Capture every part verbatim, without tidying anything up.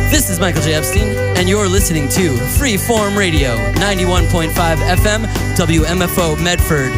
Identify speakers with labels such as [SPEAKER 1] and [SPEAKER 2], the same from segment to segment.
[SPEAKER 1] This is Michael J. Epstein, and you're listening to Freeform Radio, ninety-one point five F M, W M F O Medford.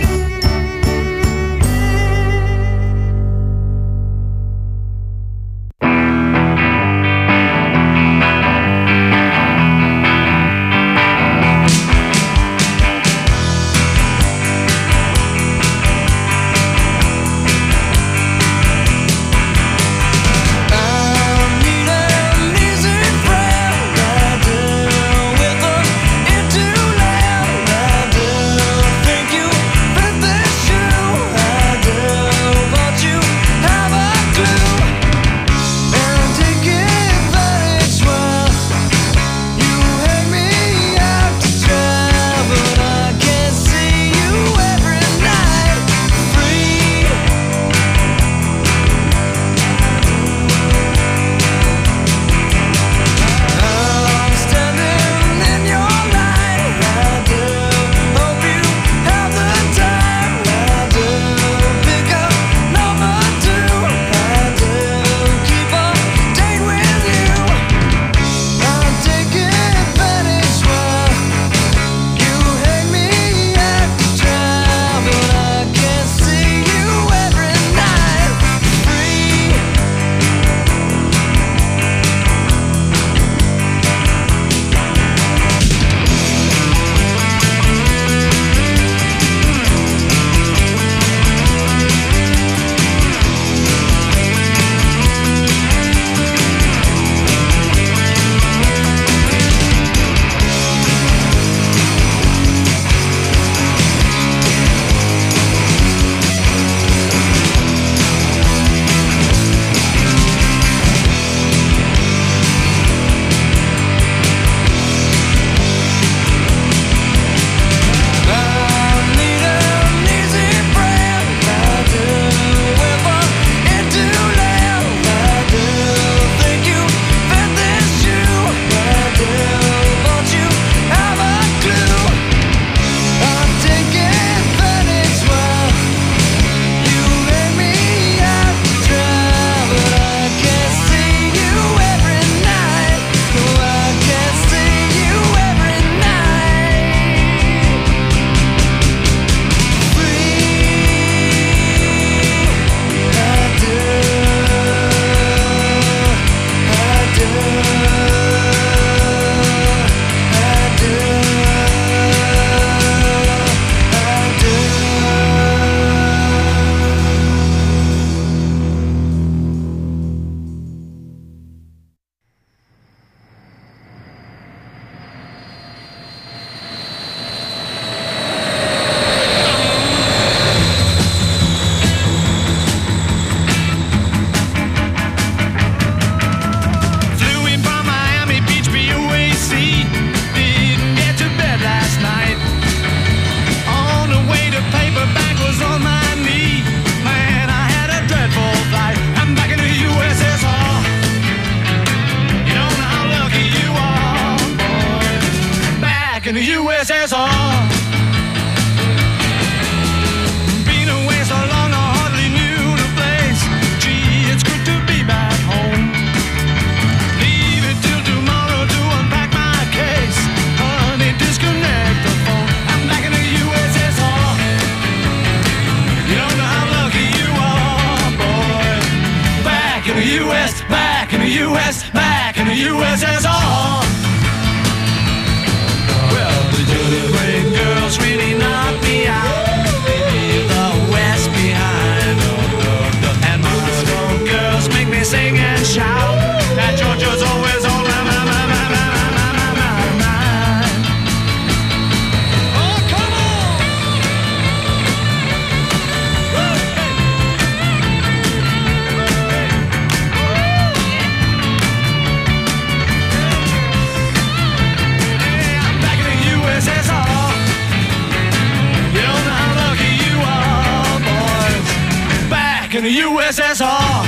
[SPEAKER 2] In the U S S R.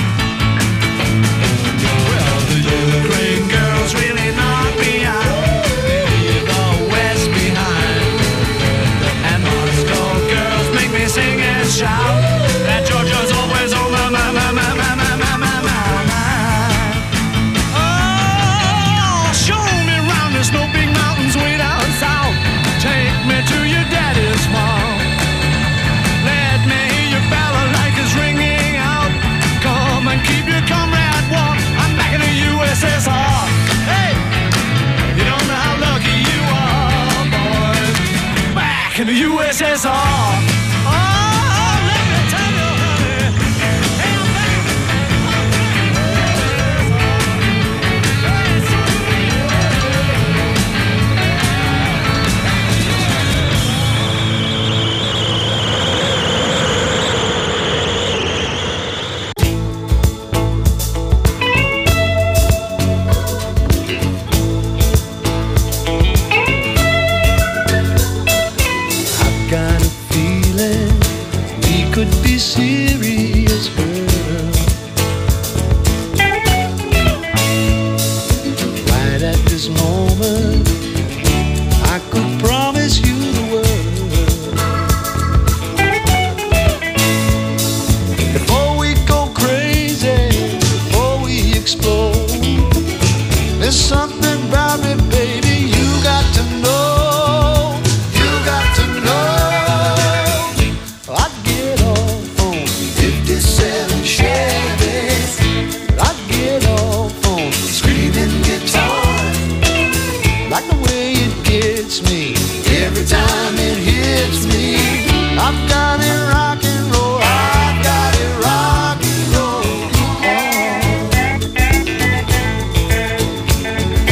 [SPEAKER 2] Well, the Ukraine girls really knock me out. They leave the West behind. And Moscow girls make me sing and shout. That Georgia's always on my, my, my, my, my, my, my, my, my, my. Oh! this is all. Oh, let me tell you, honey. Hey, I'm back.
[SPEAKER 3] Serious girl, right at this moment I could promise you the world. Before we go crazy, before we explode, there's something about me, baby, you got to know. You got to know. I'd get off on fifty-seven Chevys, I'd get off on screaming guitar, like the way it gets me every time it hits me. I've got it rock and roll, I've got it rock and roll.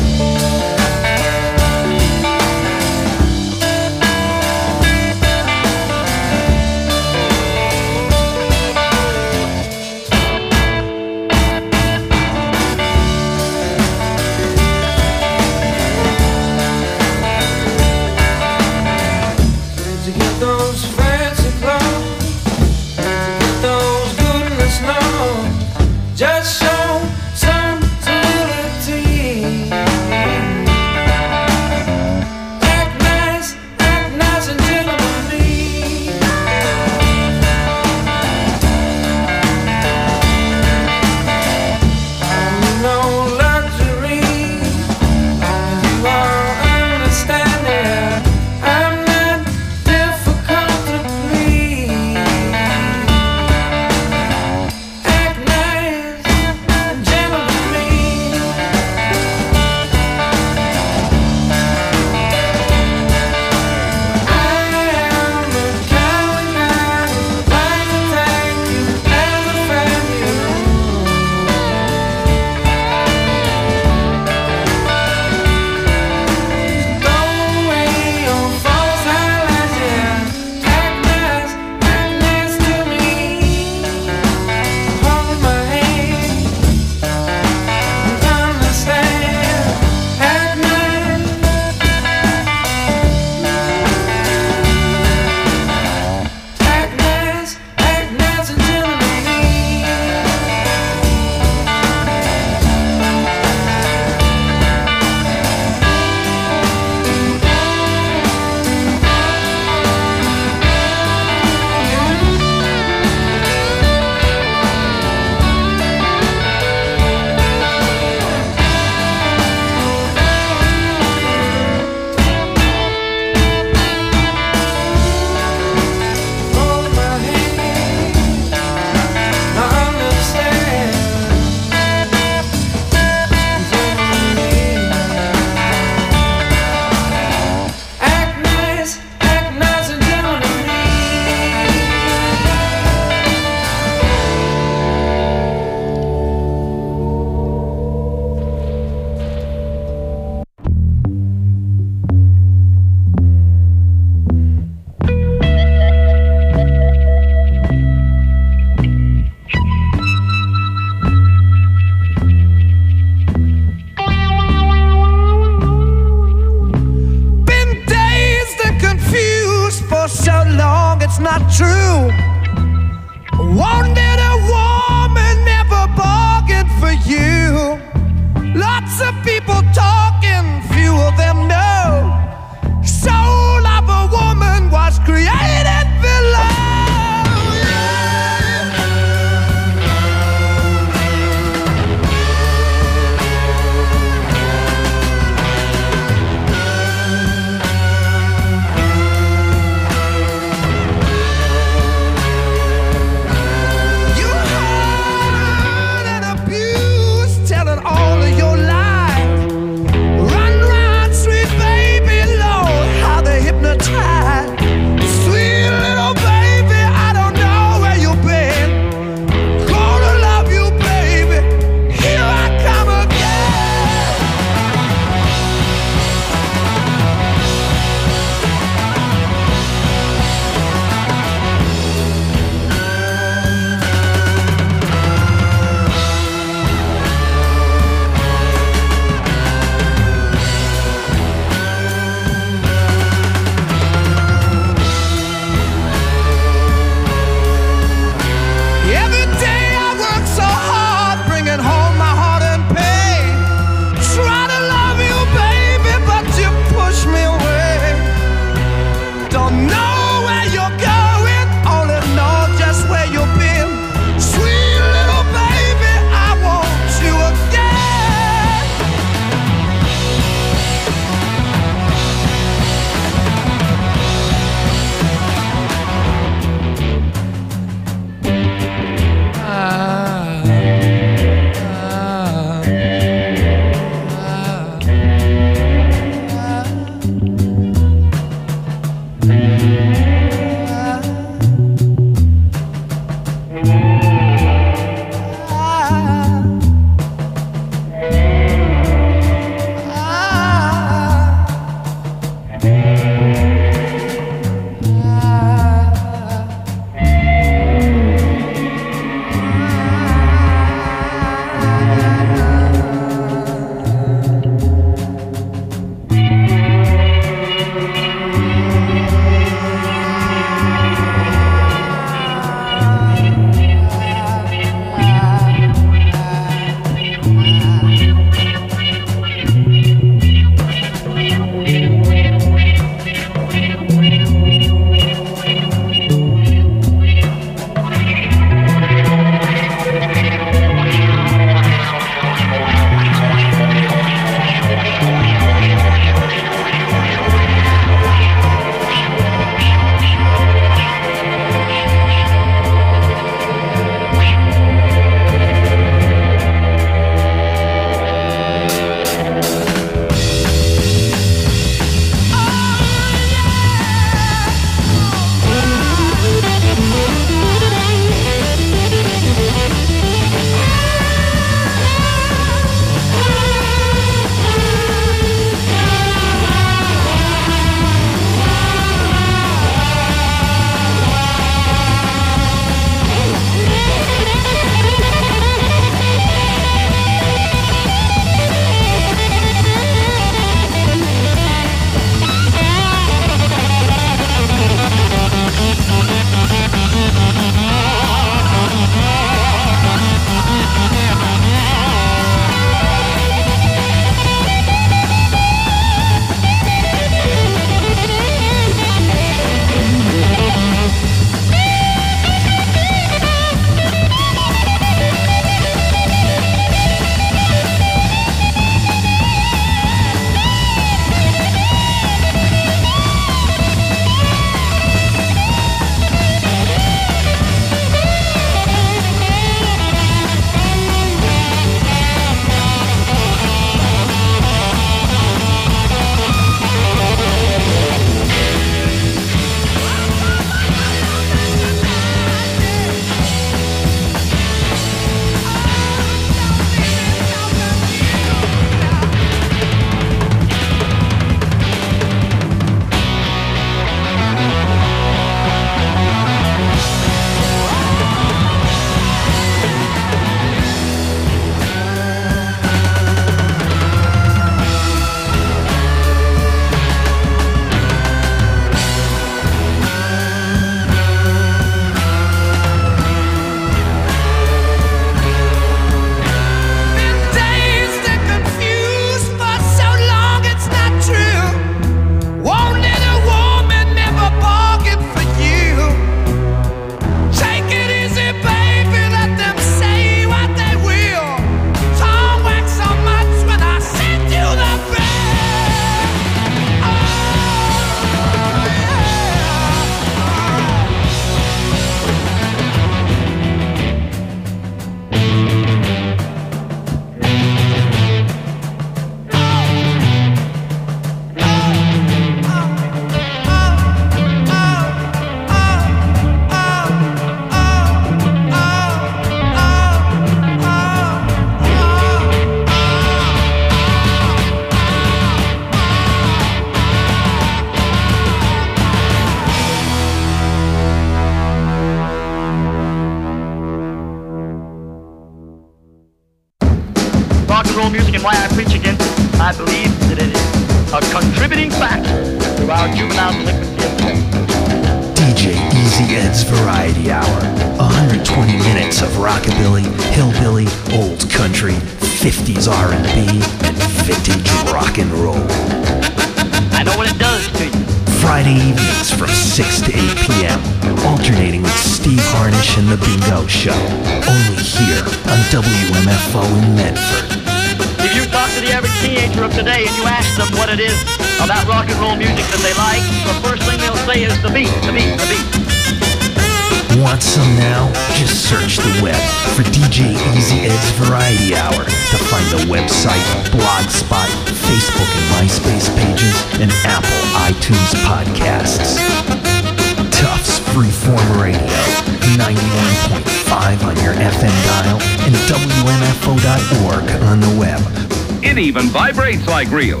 [SPEAKER 4] roll music and why I preach against it, I believe that it is a contributing factor to our juvenile delinquency epidemic.
[SPEAKER 5] D J Easy Ed's Variety Hour. one hundred twenty minutes of rockabilly, hillbilly, old country, fifties R and B, and vintage rock and roll.
[SPEAKER 4] I know what it does to you.
[SPEAKER 5] Friday evenings from six to eight p.m. Alternating with Steve Harnish and The Bingo Show. Only here on W M F O in Medford.
[SPEAKER 4] If you talk to the average teenager of today and you ask them what it is about rock and roll music that they like, the first thing they'll say is the beat, the beat, the beat.
[SPEAKER 5] Want some now? Just search the web for D J Easy Ed's Variety Hour to find the website, Blogspot, Facebook and MySpace pages, and Apple iTunes podcasts. Tufts Freeform Radio, ninety-one point five on your F M dial and W M F O dot org on the web.
[SPEAKER 6] It even vibrates like real.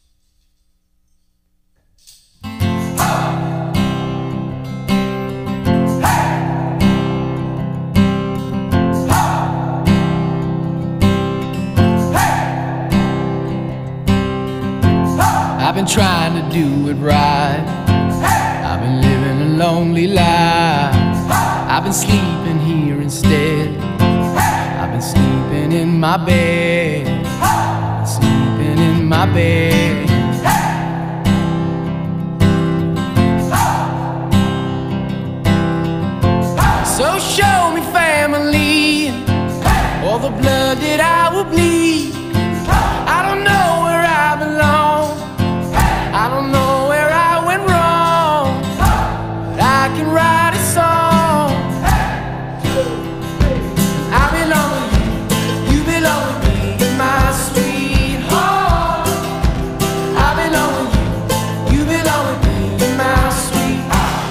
[SPEAKER 7] I've been trying to do it right. I've been living a lonely life. I've been sleeping here instead. I've been sleeping in my bed. I've been sleeping in my bed. So show me family, all the blood that I will bleed. I don't know where I belong. I don't know where I went wrong, but I can write a song. I belong with you, you belong with me, my sweetheart. I belong with you, you belong with me, my sweetheart.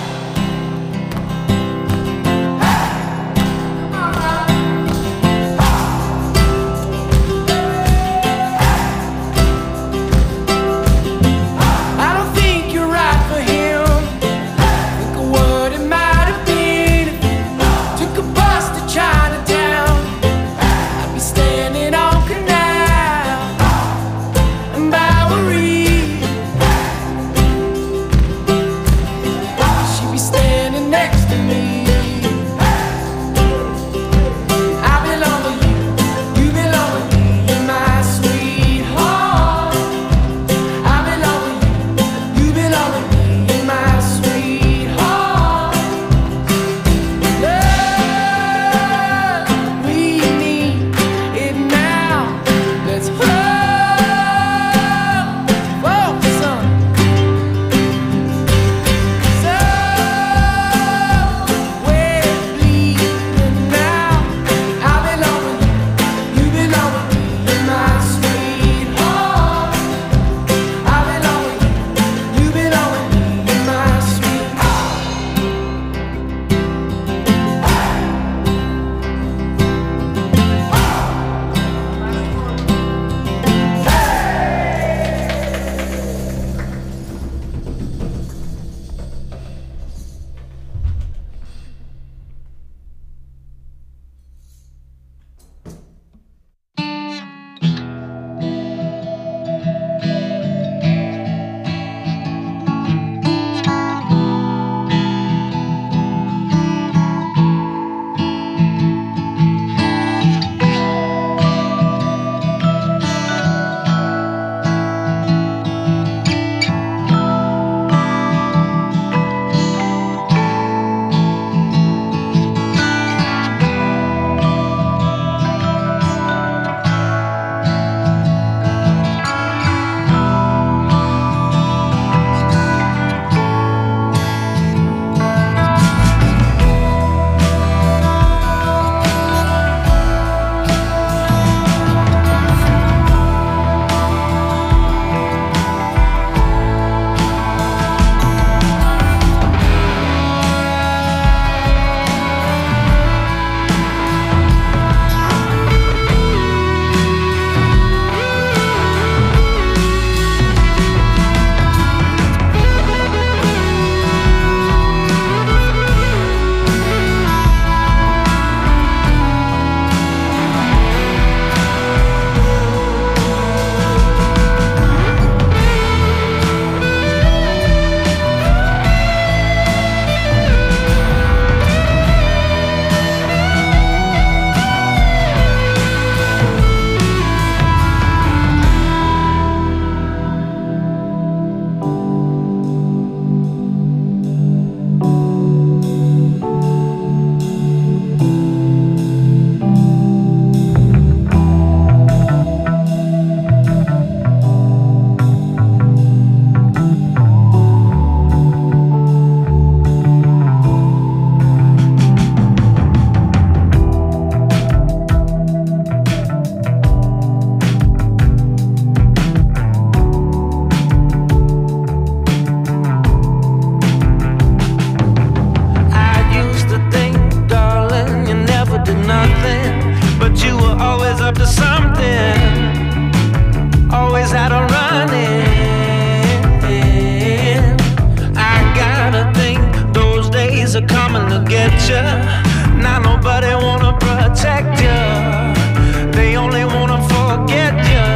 [SPEAKER 2] you. Now nobody wanna protect you. They only wanna forget you.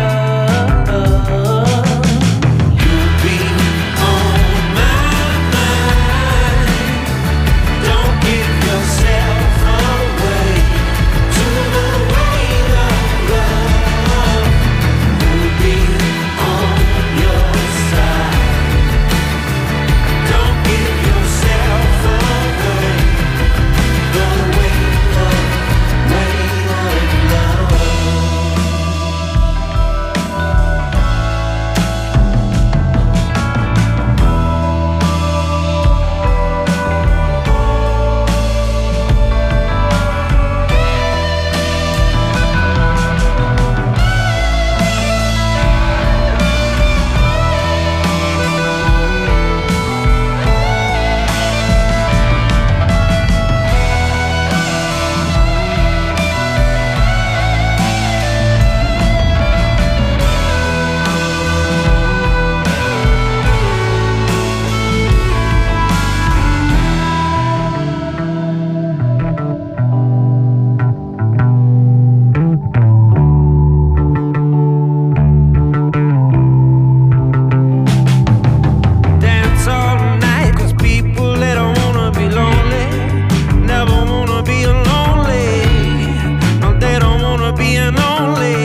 [SPEAKER 2] You'll be on my mind. Don't give yourself away to the weight of love. You'll be on your side. Don't give yourself away. The weight of, weight of love. Dance all night, 'cause people, they don't wanna be lonely. Never wanna be lonely. No, they don't wanna be an only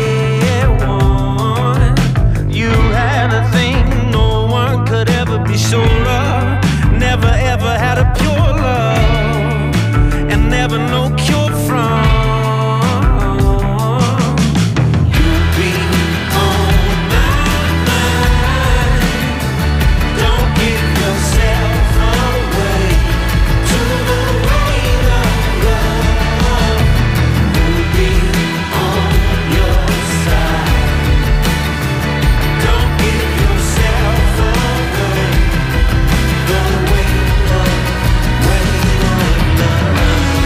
[SPEAKER 2] one. You had a thing no one could ever be sure of. Never ever had a pure love, and never no cure from. You'll be on my mind. Don't give yourself away to the weight of love. You'll be on your side. Don't give yourself away. The weight of, weight of love.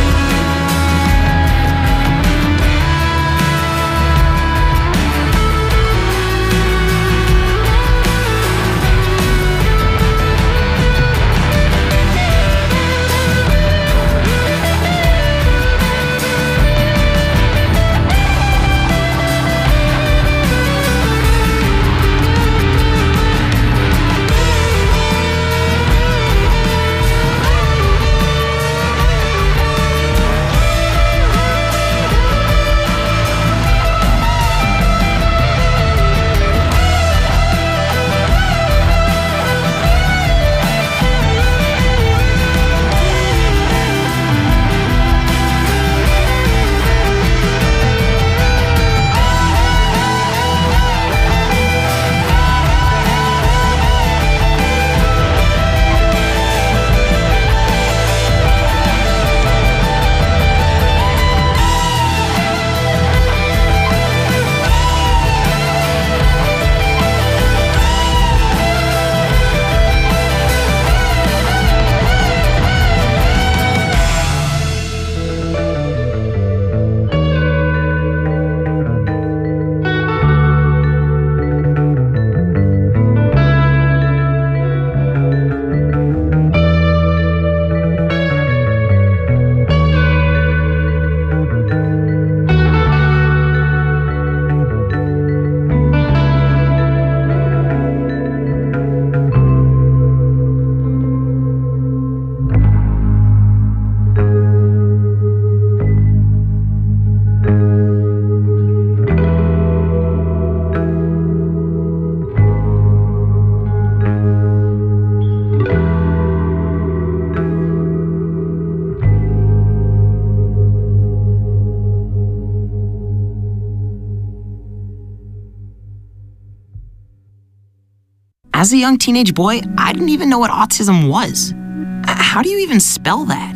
[SPEAKER 8] As a young teenage boy, I didn't even know what autism was. Uh, How do you even spell that?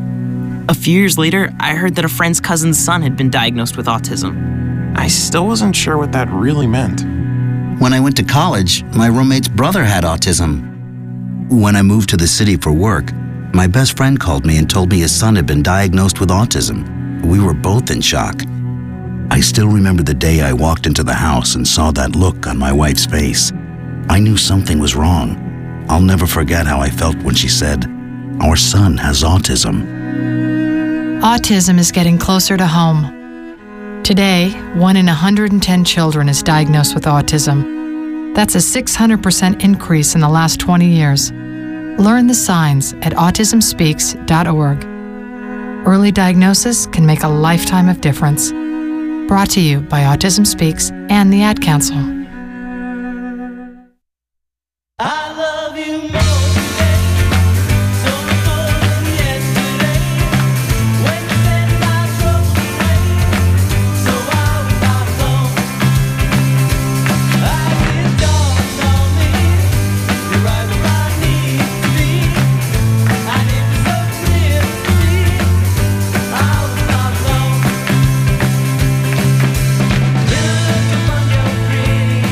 [SPEAKER 8] A few years later, I heard that a friend's cousin's son had been diagnosed with autism.
[SPEAKER 9] I still wasn't sure what that really meant.
[SPEAKER 10] When I went to college, my roommate's brother had autism. When I moved to the city for work, my best friend called me and told me his son had been diagnosed with autism. We were both in shock. I still remember the day I walked into the house and saw that look on my wife's face. I knew something was wrong. I'll never forget how I felt when she said, "Our son has autism."
[SPEAKER 11] Autism is getting closer to home. Today, one in one hundred ten children is diagnosed with autism. That's a six hundred percent increase in the last twenty years. Learn the signs at autism speaks dot org. Early diagnosis can make a lifetime of difference. Brought to you by Autism Speaks and the Ad Council.
[SPEAKER 7] Pretty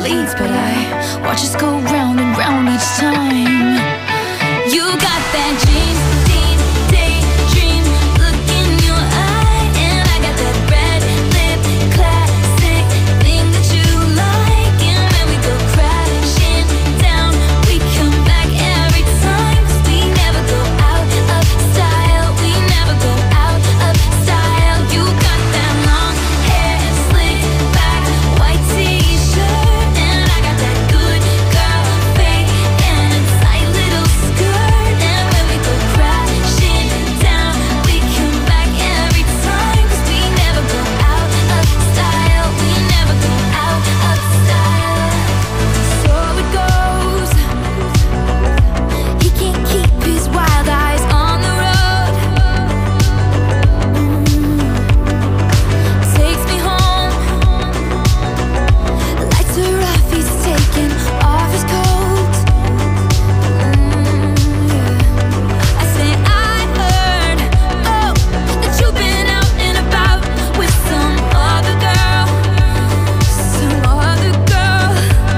[SPEAKER 12] leads, but I watch us go round and round each time. You got that dream, dream, daydream look in your eye, and I got that red lip classic thing that you like. And when we go crashing down, we come back every time. 'Cause we never go out of style, we never go out of style. You got that long hair, slick back, white t-shirt, and I got that good girl fake and a tight little skirt. And when we go crashing down, we come back every time. 'Cause we never go out of style, we never go out of style. So it goes. He can't keep his wild eyes on the road. Mm. Takes me home. Lights are off, he's taking off his coat. Mm, yeah. I say I heard, oh, that you've been out and about with some other girl, some other girl.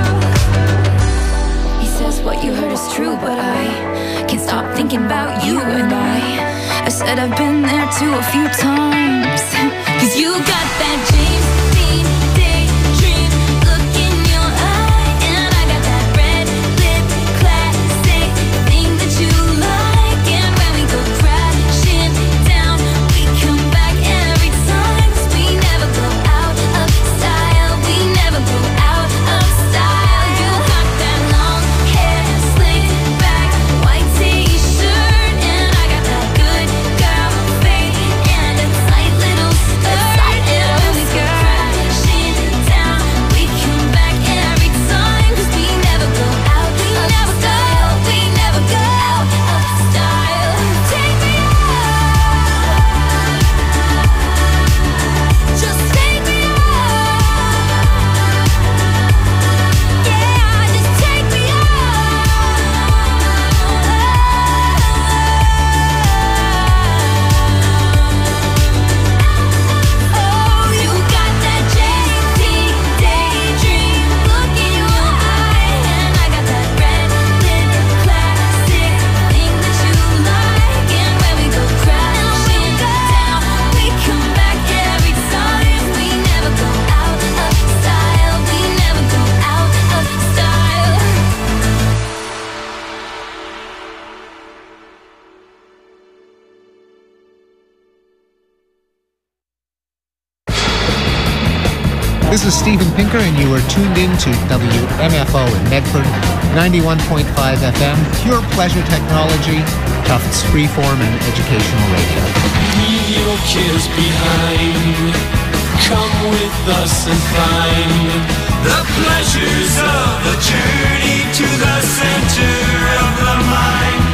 [SPEAKER 12] He says what you heard is true, but I can't stop thinking about you. And I, I said I've been there too a few times. 'Cause you got that James Dean daydream look in your eye, and I got that red lip classic thing that you like. And when we go crashing down, we come back every time. 'Cause we never go out of style, we never go out of style. You got that long hair, slick back, white t-shirt, and I got that good girl fake and a tight little skirt. And when we go crashing down, we come back every time. 'Cause we never go out of style, we never go out of style. Take me out, just take me out. Yeah, just take me out. Oh, you got that James Dean daydream look in your eye, and I got that red lip classic thing that you like. And when we go crashing down, we come back every time. We never go out of style, we never go out of style.
[SPEAKER 13] This is Steven Pinker, and you are tuned in to W M F O in Medford, ninety-one point five F M, pure pleasure technology, Tufts freeform and educational radio.
[SPEAKER 2] Leave your kids behind. Come with us and find the pleasures of a journey to the center of the mind.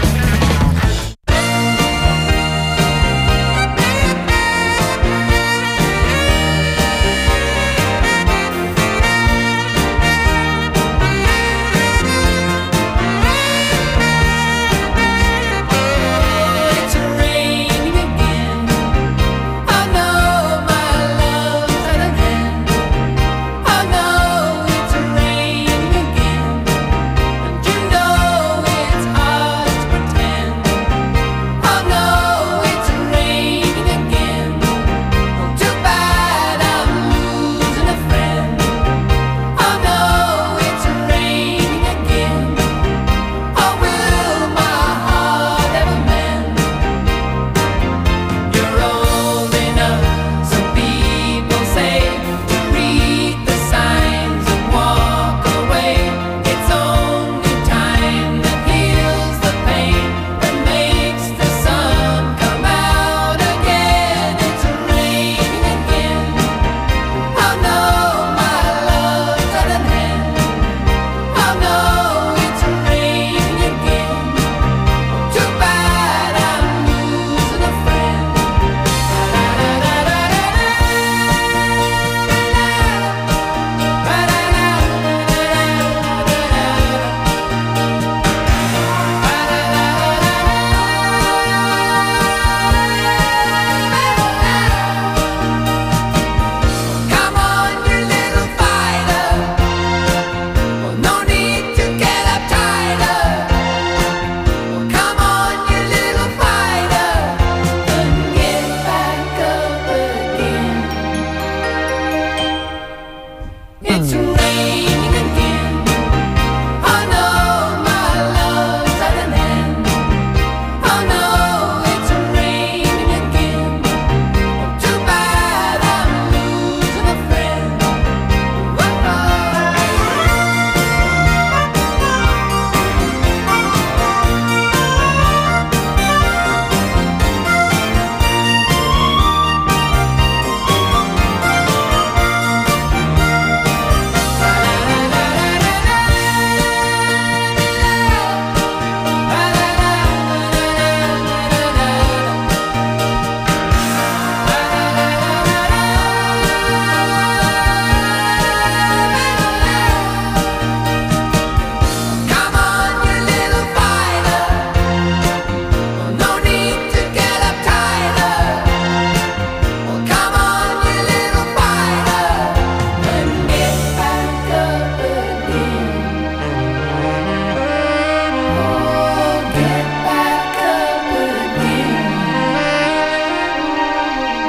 [SPEAKER 7] It's raining again. I know my love's at an end. I know it's raining again. And you know it's hard to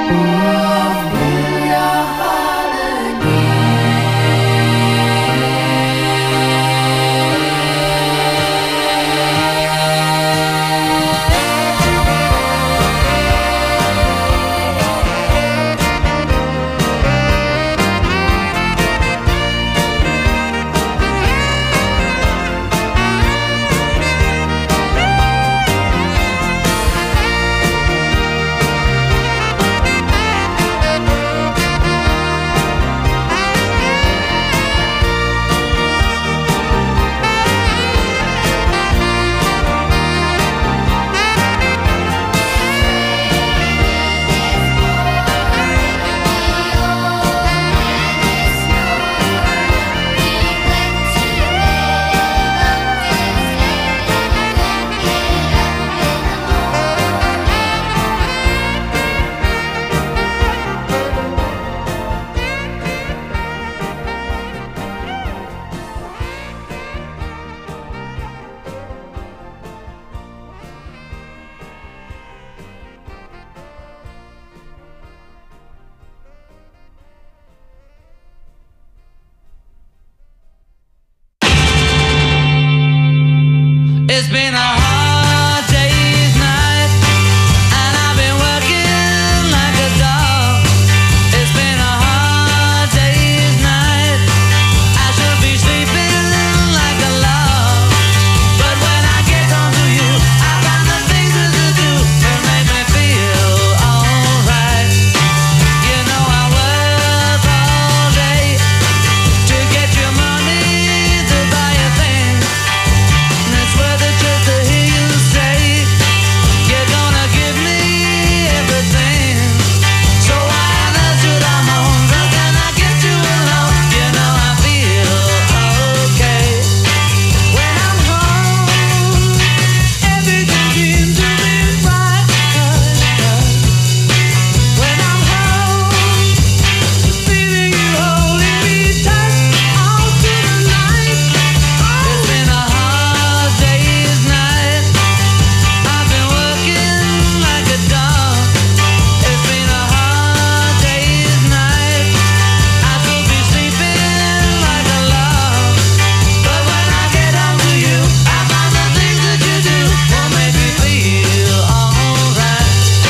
[SPEAKER 2] It's been a hard day's night, and I've been working like a dog. It's been a hard day's night. I should be sleeping like a log, but when I get home to you, I find the things that to do that make me feel alright. You know I work all day to get your money to buy a thing. It's worth it just to hear you say you're gonna give me everything. So why on earth should I moan? How can I get you alone? You know I feel okay when I'm home. Everything seems to be right. When I'm home, feeling you holding me tight all through the night. It's been a hard day's night. I've been working like a dog. It's been a hard day's night. I could be sleeping like a log, but when I get home to you, I find the things that you do will make me feel alright.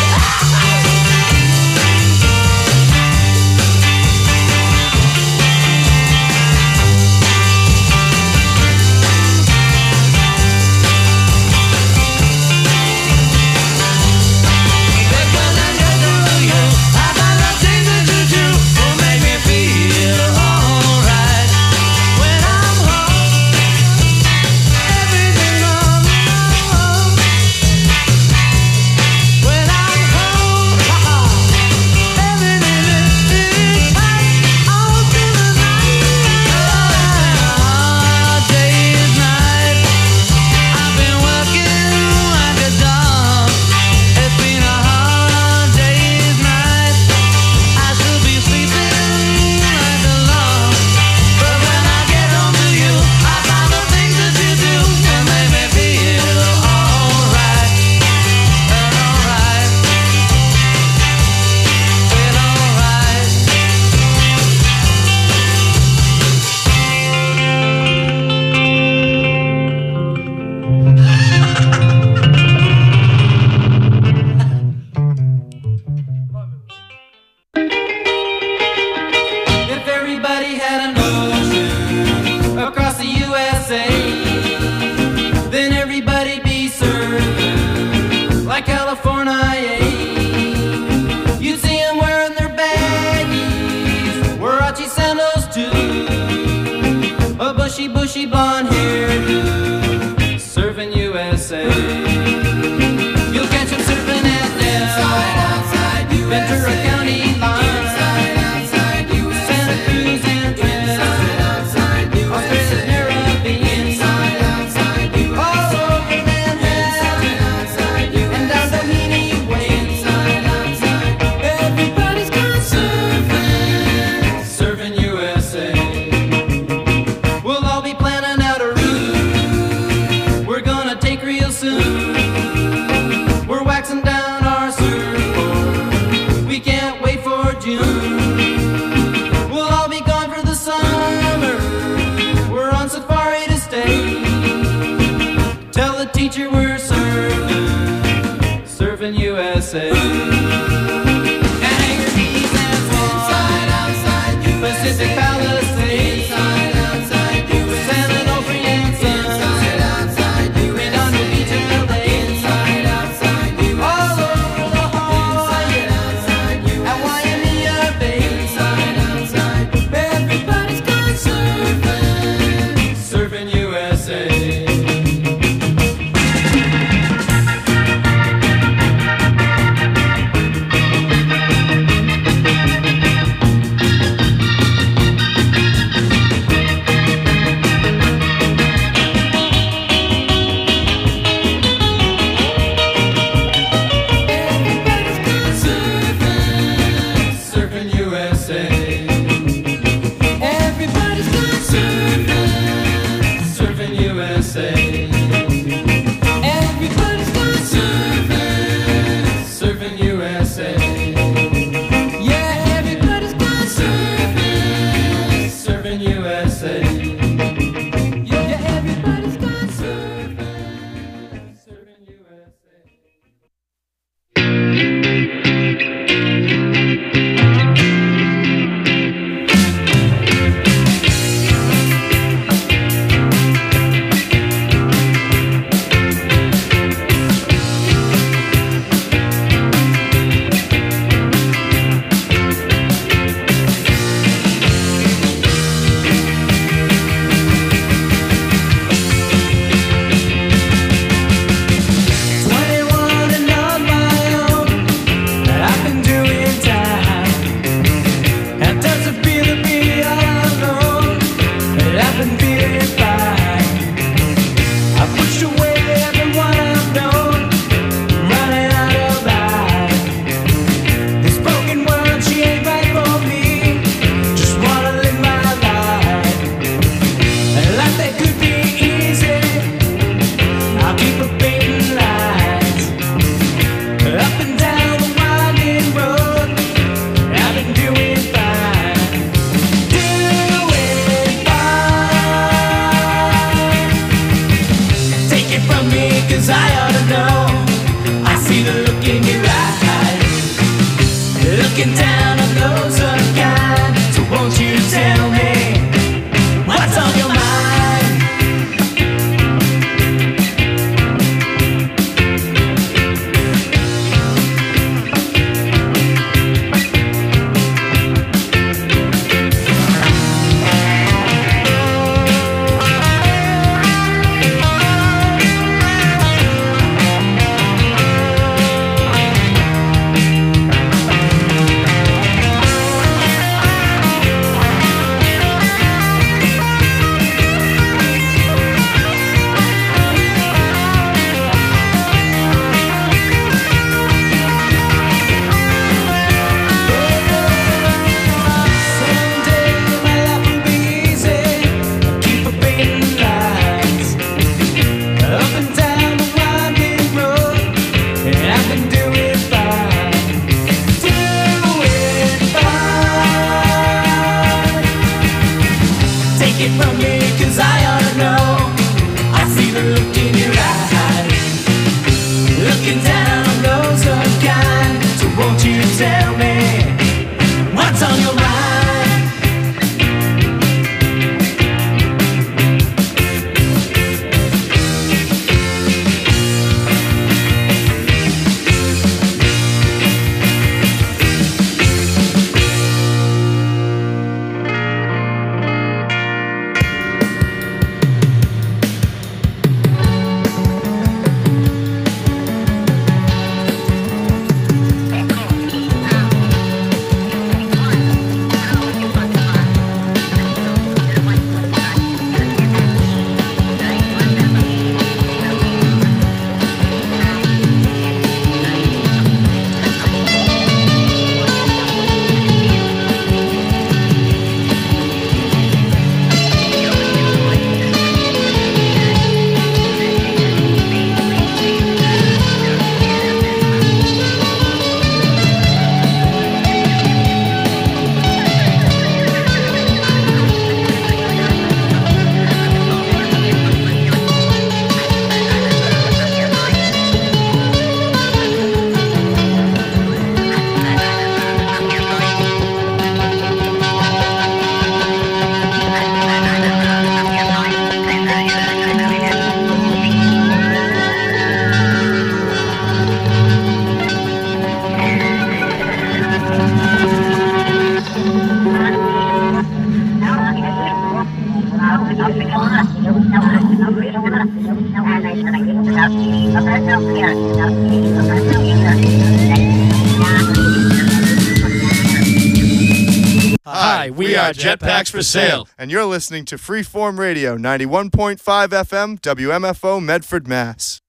[SPEAKER 2] Because I get to you, I find the things that you do will make me feel alright. When I'm home, everything on my own. When I'm home, everything is tight all through the night. Hard day's night. I've been working like a dog. It's been a hard day's night. I should be sleeping like a log, but when I get home to you, I find the things that you do will make me feel alright. And alright. Feel alright. If everybody had an ocean across the U S A, then everybody'd be served like California. You'd see them wearing their baggies, Warachi sandals too, a bushy, bushy blonde hairdo, surfing U S A. You'll catch them surfing at Del, Ventura County line, Santa Cruz and Trinidad, Australia's Caribbean, all over Manhattan, and down Doheny Way. Everybody's gone surfing, surfing U S A. We'll all be planning out a route we're gonna take real soon. We're waxing down our surfboard. We can't
[SPEAKER 7] Looking down on those unkind. So won't you tell me what's on your mind?
[SPEAKER 14] Hi, we are Jetpacks for Sale.
[SPEAKER 15] And you're listening to Freeform Radio, ninety-one point five F M, W M F O, Medford, Mass.